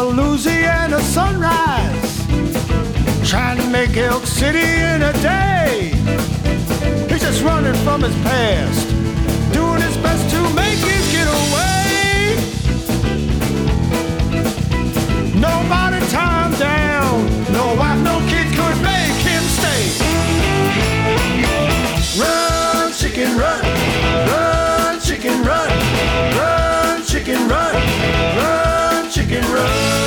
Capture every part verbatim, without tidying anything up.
a Louisiana sunrise, trying to make Elk City in a day. He's just running from his past, doing his best to make his getaway. Nobody timed down, no wife, no kid could make him stay. Run, chicken, run, run, chicken, run, run, chicken, run, run, chicken, run.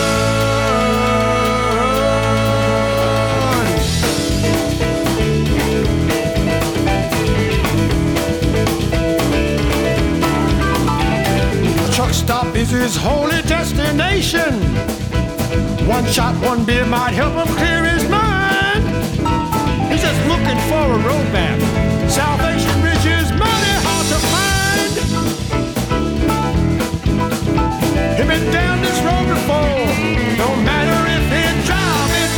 Truck stop is his holy destination. One shot, one beer might help him clear his mind. He's just looking for a roadmap. Salvation Ridge is mighty hard to find. He's been down this road before, no matter if he's driving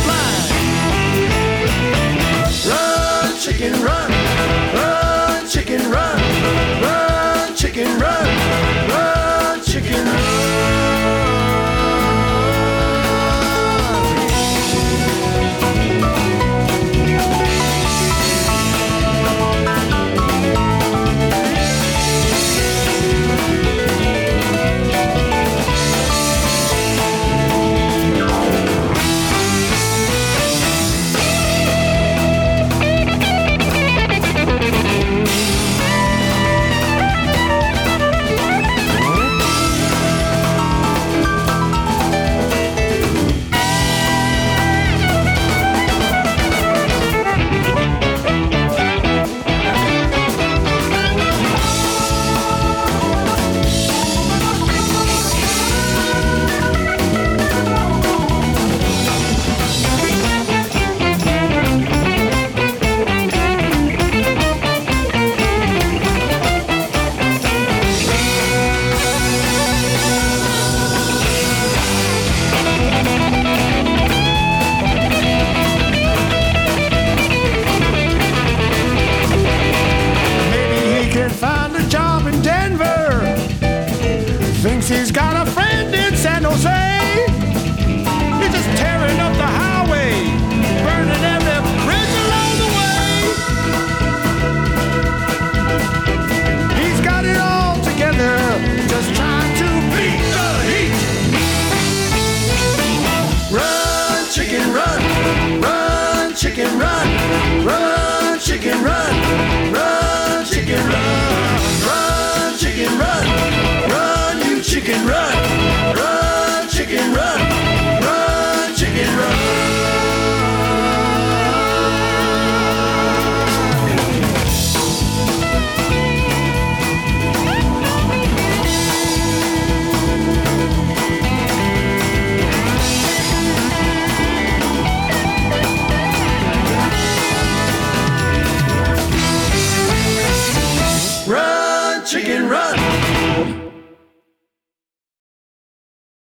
blind. Run, chicken, run, run, chicken, run, run, chicken, run, run, chicken, run. He's got a friend in San Jose.